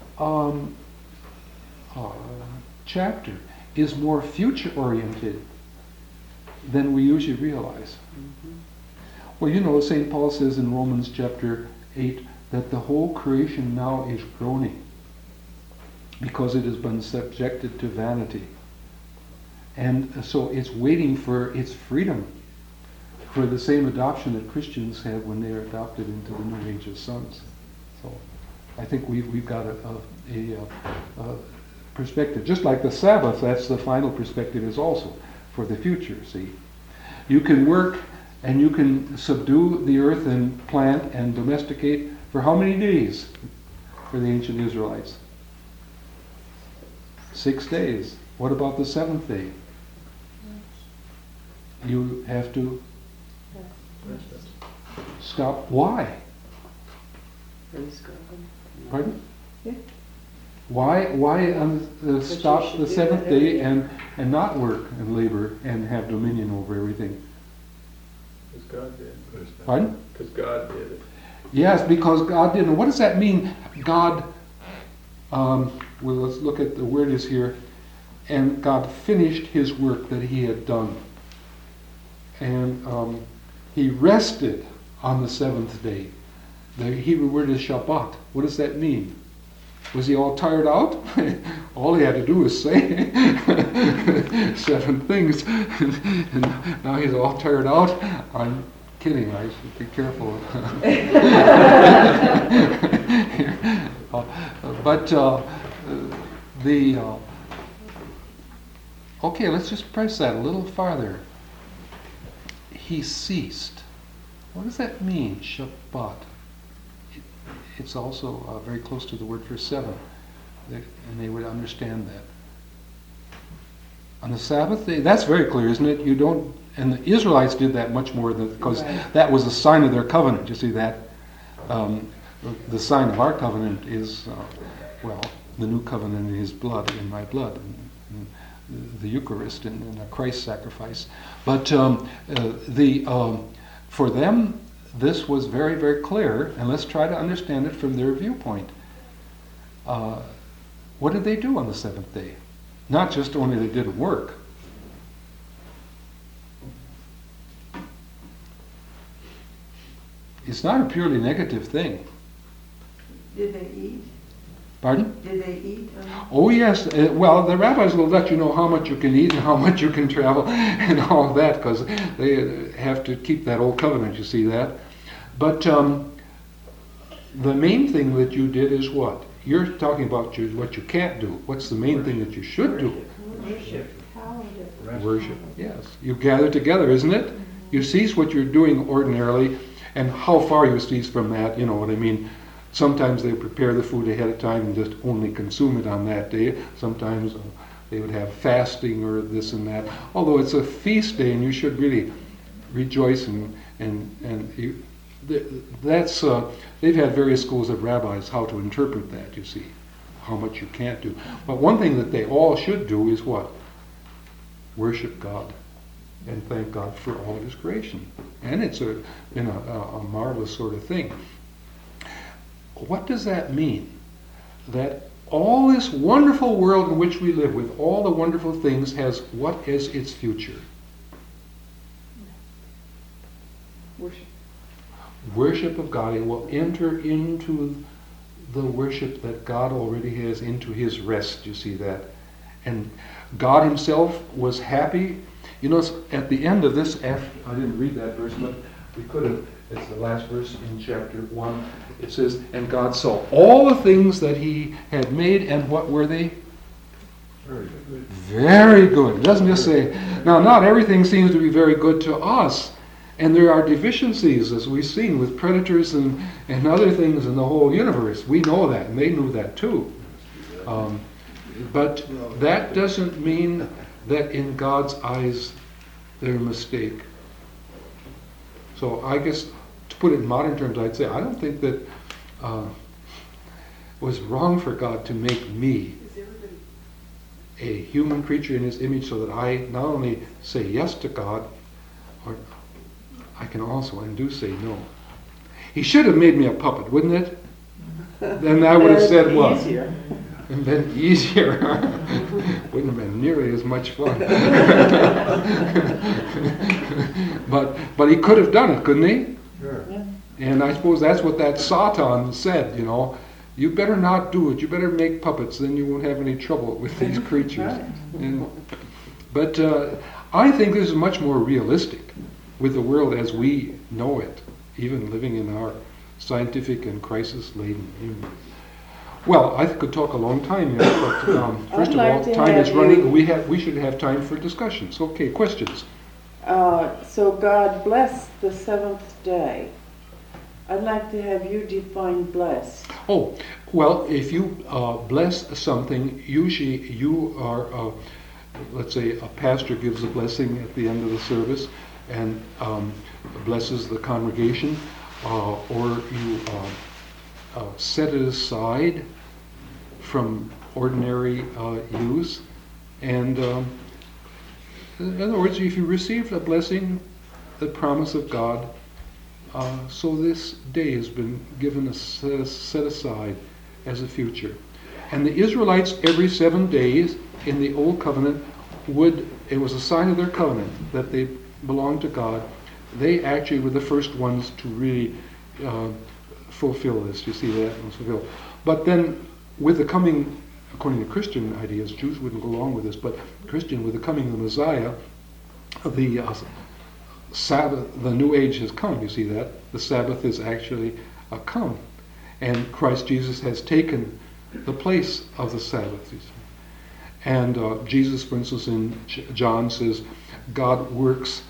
chapter is more future-oriented than we usually realize. Well, you know, St. Paul says in Romans chapter 8 that the whole creation now is groaning because it has been subjected to vanity. And so it's waiting for its freedom, for the same adoption that Christians have when they are adopted into the new age of sons. So I think we've got a perspective. Just like the Sabbath, that's the final perspective, is also for the future, see. You can work and you can subdue the earth and plant and domesticate for how many days for the ancient Israelites? 6 days. What about the seventh day? You have to stop. Why? Pardon? Yeah. Why stop the seventh day and not work and labor and have dominion over everything? Because God did. Pardon? Because God did it. Yes, because God did. And what does that mean? God, well, let's look at the word is here. And God finished his work that he had done. And he rested on the seventh day. The Hebrew word is Shabbat. What does that mean? Was he all tired out? All he had to do was say 7 things. And now he's all tired out. I'm kidding. I should be careful. Okay, let's just press that a little farther. He ceased. What does that mean, Shabbat? It's also very close to the word for 7, and they would understand that. On the Sabbath day, that's very clear, isn't it? You don't, and the Israelites did that much more because that was a sign of their covenant. You see that? The sign of our covenant is, the new covenant in his blood, in my blood, and the Eucharist and a Christ sacrifice. But for them, this was very, very clear, and let's try to understand it from their viewpoint. What did they do on the seventh day? Not just only they did work. It's not a purely negative thing. Did they eat? Pardon? Did they eat? Oh yes. Well, the rabbis will let you know how much you can eat and how much you can travel and all of that, because they have to keep that old covenant, you see that. But the main thing that you did is what? You're talking about what you can't do. What's the main thing that you should do? Worship. Worship, yes. You gather together, isn't it? You cease what you're doing ordinarily, and how far you cease from that, you know what I mean. Sometimes they prepare the food ahead of time and just only consume it on that day. Sometimes they would have fasting or this and that. Although it's a feast day and you should really rejoice that's they've had various schools of rabbis how to interpret that, you see, how much you can't do. But one thing that they all should do is what? Worship God. and thank God for all of His creation. And it's been a marvelous sort of thing. What does that mean? That all this wonderful world in which we live, with all the wonderful things, has what is its future? Worship. Worship of God. It will enter into the worship that God already has, into His rest. You see that? And God Himself was happy. You know, at the end of this, I didn't read that verse, but we could have. It's the last verse in chapter 1. It says, and God saw all the things that He had made, and what were they? Very good. Very good. It doesn't just say, now not everything seems to be very good to us. And there are deficiencies, as we've seen, with predators and other things in the whole universe. We know that, and they knew that too. But that doesn't mean that in God's eyes they're a mistake. So I guess, to put it in modern terms, I'd say I don't think that it was wrong for God to make me a human creature in His image, so that I not only say yes to God, or I can also and do say no. He should have made me a puppet, wouldn't it? Then I would have said what? Easier. And been easier. Wouldn't have been nearly as much fun. But he could have done it, couldn't he? Sure. Yeah. And I suppose that's what that Satan said, you know. You better not do it. You better make puppets, then you won't have any trouble with these creatures. Right. But I think this is much more realistic with the world as we know it, even living in our scientific and crisis-laden age. Well, I could talk a long time here, but first of all, time is running. We should have time for discussions. Okay, questions? So God blessed the seventh day. I'd like to have you define bless. Oh, well, if you bless something, usually you are, let's say a pastor gives a blessing at the end of the service and blesses the congregation, or you set it aside from ordinary use. And in other words, if you received a blessing, the promise of God, so this day has been given a set aside as a future. And the Israelites every 7 days in the Old Covenant it was a sign of their covenant that they belonged to God. They actually were the first ones to really fulfill this. You see that? But then with the coming, according to Christian ideas, Jews wouldn't go along with this, but Christian, with the coming of the Messiah, the Sabbath, the new age has come. You see that? The Sabbath is actually come. And Christ Jesus has taken the place of the Sabbath. You see. And Jesus, for instance, in John says, God works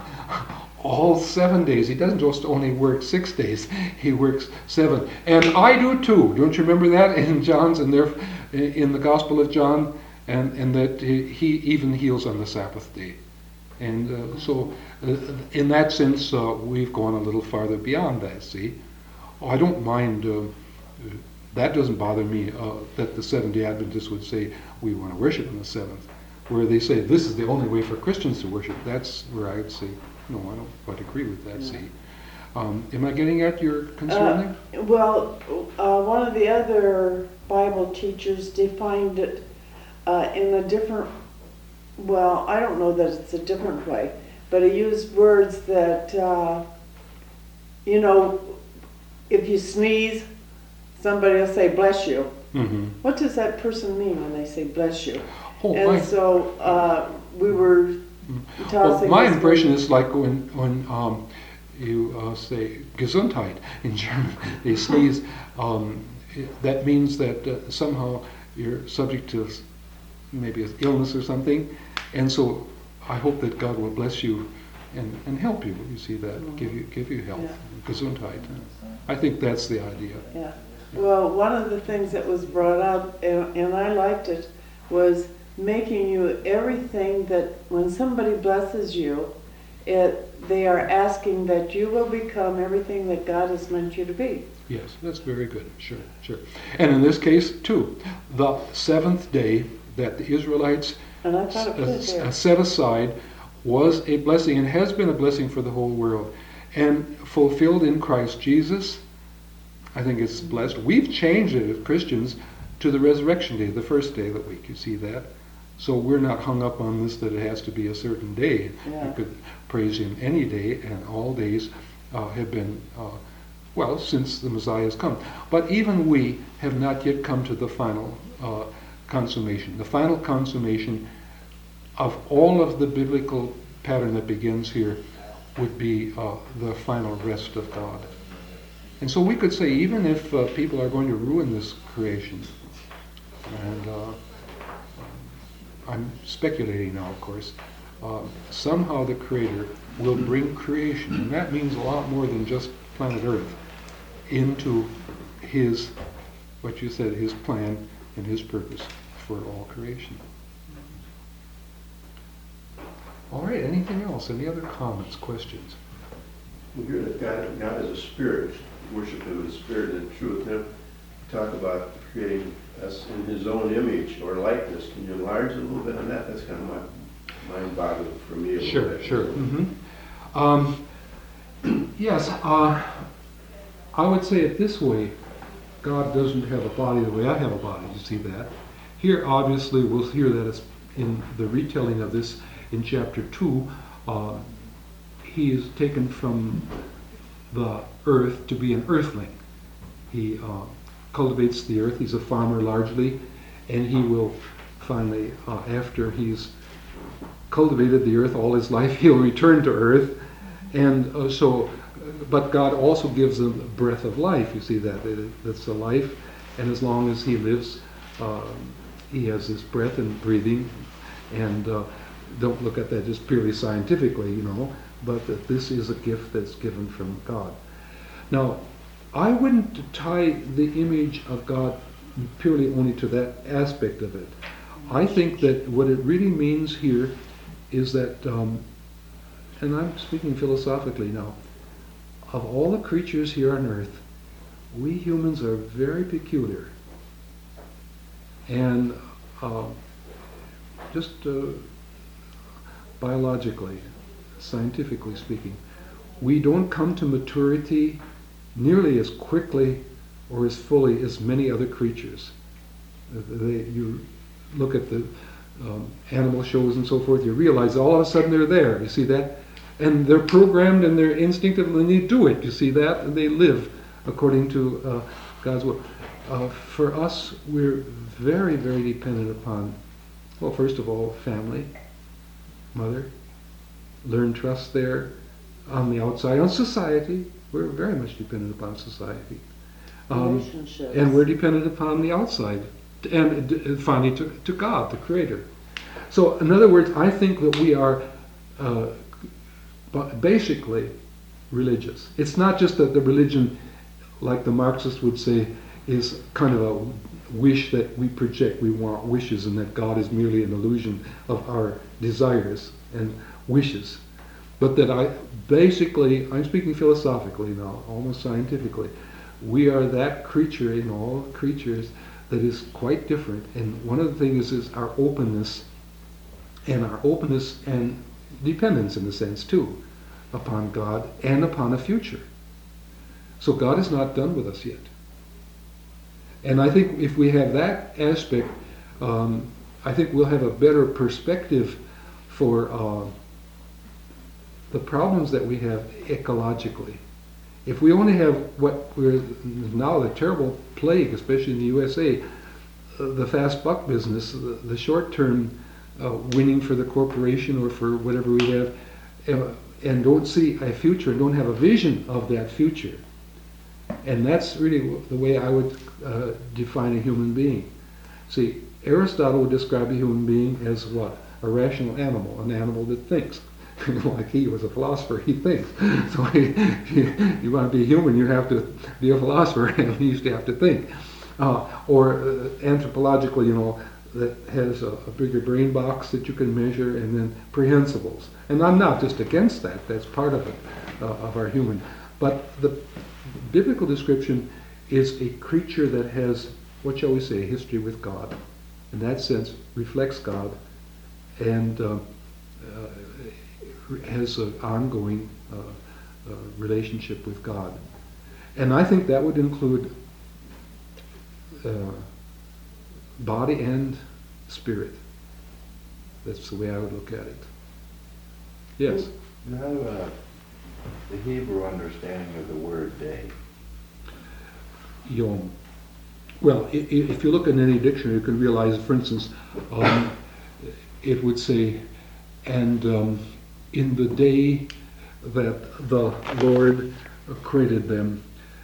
all 7 days. He doesn't just only work 6 days. He works 7. And I do too. Don't you remember that in John's and in the Gospel of John? And that he even heals on the Sabbath day. And so in that sense, we've gone a little farther beyond that, see? I don't mind, that doesn't bother me, that the Seventh-day Adventists would say, we want to worship on the 7th. Where they say, this is the only way for Christians to worship. That's where I would say, no, I don't quite agree with that, see? Am I getting at your concern there? Well, one of the other Bible teachers defined it in a different, well, I don't know that it's a different way, but he used words that, you know, if you sneeze, somebody will say, bless you. Mm-hmm. What does that person mean when they say bless you? Oh, And so we were tossing. my this impression word. is like when you say Gesundheit in German, they sneeze, that means that somehow you're subject to maybe an illness or something. And so I hope that God will bless you and help you. You see that, Mm-hmm. give you health, Yeah. Gesundheit. I think that's the idea. Yeah. Well, one of the things that was brought up, and I liked it, was making you everything that when somebody blesses you, they are asking that you will become everything that God has meant you to be. Yes, that's very good. Sure. And in this case, too, the 7th day that the Israelites And I thought it put it there. set aside was a blessing and has been a blessing for the whole world. And fulfilled in Christ Jesus, I think it's blessed. We've changed it as Christians to the resurrection day, the first day of the week. You see that? So we're not hung up on this that it has to be a certain day. Yeah. You could praise Him any day, and all days have been, well, since the Messiah has come. But even we have not yet come to the final consummation. The final consummation of all of the biblical pattern that begins here would be the final rest of God. And so we could say, even if people are going to ruin this creation, and I'm speculating now, of course, somehow the Creator will bring creation, and that means a lot more than just planet Earth, into His, what you said, His plan and His purpose for all creation. All right, anything else? Any other comments, questions? We hear that God is a spirit, worship Him as spirit and truth. Now, talk about creating us in His own image or likeness. Can you enlarge a little bit on that? That's kind of mind-boggling for me. Sure. Yes, I would say it this way. God doesn't have a body the way I have a body. You see that? Here, obviously, we'll hear that it's in the retelling of this in chapter 2. He is taken from the earth to be an earthling. He cultivates the earth. He's a farmer largely, and he will finally, after he's cultivated the earth all his life, he'll return to earth. And but God also gives him the breath of life. You see that? That's the life, and as long as he lives, he has this breath and breathing. And don't look at that just purely scientifically, but that this is a gift that's given from God. Now, I wouldn't tie the image of God purely only to that aspect of it. I think that what it really means here is that, and I'm speaking philosophically now, of all the creatures here on earth, we humans are very peculiar. And just biologically, scientifically speaking, we don't come to maturity nearly as quickly or as fully as many other creatures. You look at the animal shows and so forth, you realize all of a sudden they're there. You see that? And they're programmed and they're instinctive and they do it. You see that? And they live according to God's will. For us, we're very, very dependent upon, well, first of all, family, mother, learn trust there. On the outside, on society, we're very much dependent upon society. Relationships. And we're dependent upon the outside. And finally to God, the Creator. So, in other words, I think that we are basically religious. It's not just that the religion, like the Marxists would say, is kind of a wish that we project. We want wishes, and that God is merely an illusion of our desires and wishes. But that I'm speaking philosophically now, almost scientifically, we are that creature in all creatures that is quite different. And one of the things is our openness and dependence, in a sense, too, upon God and upon a future. So God is not done with us yet. And I think if we have that aspect, I think we'll have a better perspective for the problems that we have ecologically. If we only have what we're now the terrible plague, especially in the USA, the fast buck business, the short-term winning for the corporation or for whatever we have, and don't see a future, and don't have a vision of that future. And that's really the way I would define a human being. See, Aristotle would describe a human being as what? A rational animal, an animal that thinks. Like he was a philosopher, he thinks. So you want to be human, you have to be a philosopher, and you used to have to think. Or anthropologically, that has a bigger brain box that you can measure, and then prehensibles. And I'm not just against that, that's part of it, of our human. But the biblical description is a creature that has, what shall we say, a history with God. In that sense, reflects God, and has an ongoing relationship with God. And I think that would include body and spirit. That's the way I would look at it. Yes? You have the Hebrew understanding of the word day. Yom. Well, if you look in any dictionary, you can realize, for instance, it would say, and in the day that the Lord created them.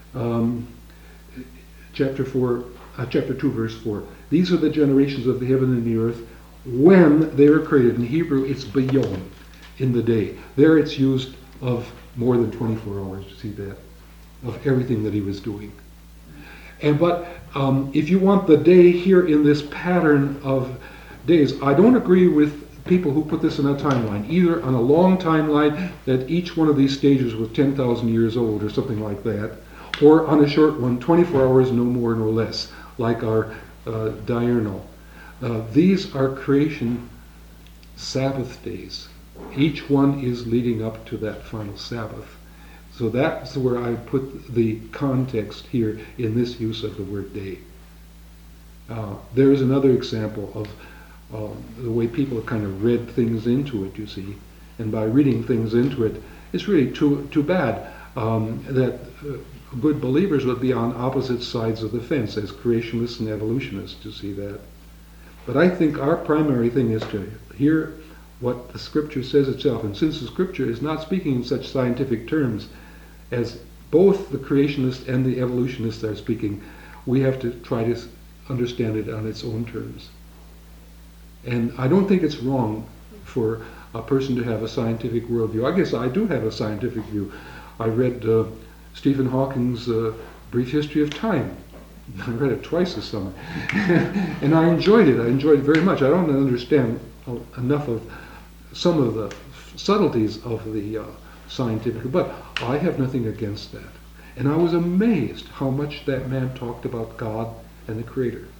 Chapter 2, verse 4. These are the generations of the heaven and the earth when they were created. In Hebrew, it's bayom, in the day. There it's used of more than 24 hours, you see that, of everything that he was doing. But if you want the day here in this pattern of days, I don't agree with people who put this in a timeline, either on a long timeline that each one of these stages was 10,000 years old or something like that, or on a short one, 24 hours, no more, no less, like our diurnal. These are creation Sabbath days. Each one is leading up to that final Sabbath. So that's where I put the context here in this use of the word day. There's another example of the way people have kind of read things into it, you see. And by reading things into it, it's really too bad that good believers would be on opposite sides of the fence as creationists and evolutionists, to see that. But I think our primary thing is to hear what the Scripture says itself. And since the Scripture is not speaking in such scientific terms as both the creationists and the evolutionists are speaking, we have to try to understand it on its own terms. And I don't think it's wrong for a person to have a scientific worldview. I guess I do have a scientific view. I read Stephen Hawking's Brief History of Time. I read it twice this summer. And I enjoyed it. I enjoyed it very much. I don't understand enough of some of the subtleties of the scientific, but I have nothing against that. And I was amazed how much that man talked about God and the Creator.